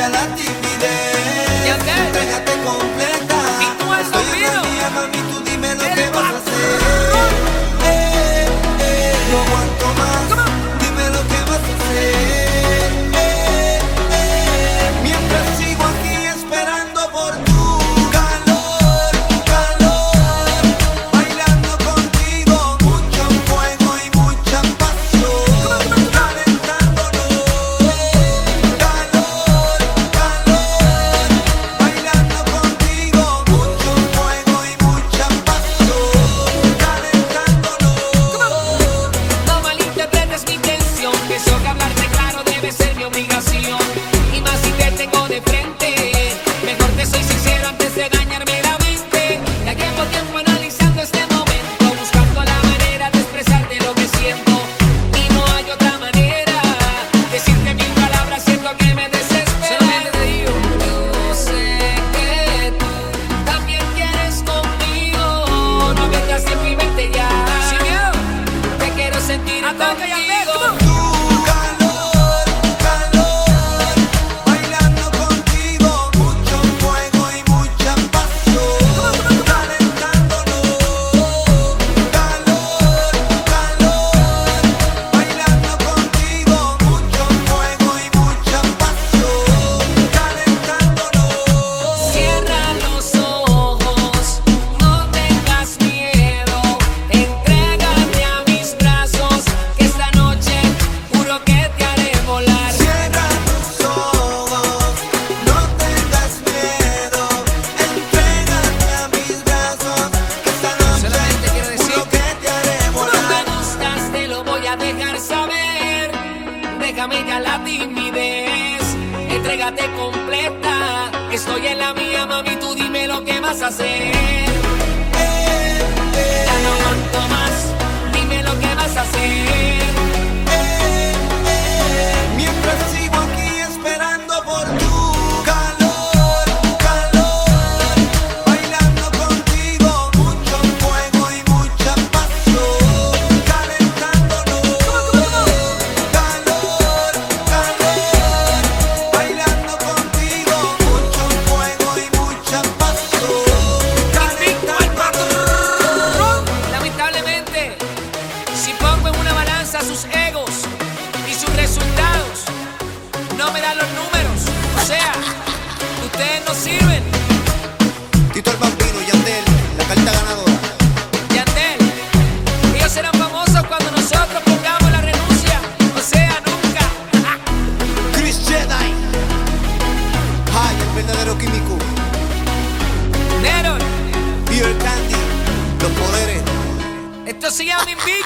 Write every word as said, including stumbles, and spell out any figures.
ya la timidez. Entrégate completa. Estoy en la mía, mami, tú dime lo que vas a hacer. Eh, eh, no aguanto más. Dime lo que vas a hacer. Eh, eh, mientras sigo aquí esperando por tu calor, calor. Bailando contigo, mucho fuego y mucha pasión. Calentándonos. Calor, calor. Bailando contigo, mucho fuego y mucha pasión. Calentándonos. No malinterpretes mi intención, que eso que hablarte claro debe ser mi obligación. Y más si te tengo de frente, mejor te soy sincero antes de dañarme la mente. Ya llevo tiempo analizando este momento, buscando la manera de expresarte lo que siento. Y no hay otra manera, decirte mil palabras siento que me desespera. Solamente te digo, yo sé que tú también quieres conmigo. No vengas tiempo y vente ya. Sin miedo, te quiero sentir contigo. Tu calor, calor. Bailando contigo, mucho fuego y mucha pasión. Calentándonos. Calor, calor. Bailando contigo, mucho fuego y mucha pasión. Calentándonos. Cierra los ojos, no tengas miedo, entrégate a mis brazos, que esta noche juro que te haré volar. Cierra tus ojos, no tengas miedo. Entrégate a mis brazos, que esta noche Solamente quiero decir, juro que te haré no volar. me gustas, te lo voy a dejar saber. Déjame ya la timidez, entrégate completa. Estoy en la mía, mami, tú dime lo que vas a hacer. Eh, eh, Ya no aguanto más, dime lo que vas a hacer. eh, eh. Mientras sigo aquí esperando por tu calor, calor. Bailando contigo, mucho fuego y mucha pasión. Calentándonos. Calor, calor. Bailando contigo, mucho fuego y mucha pasión. Calentándonos. Lamentablemente, si pongo en una balanza sus egos y sus resultados, no me dan los números. O sea, ustedes no sirven. Tito el Bambino, Yandel, la carta ganadora. Yandel, ellos serán famosos cuando nosotros pongamos la renuncia. O sea, nunca. Chris Jedi. Ay, el verdadero químico. Neron, Peter Candy. Los poderes. esto se llama Invictus.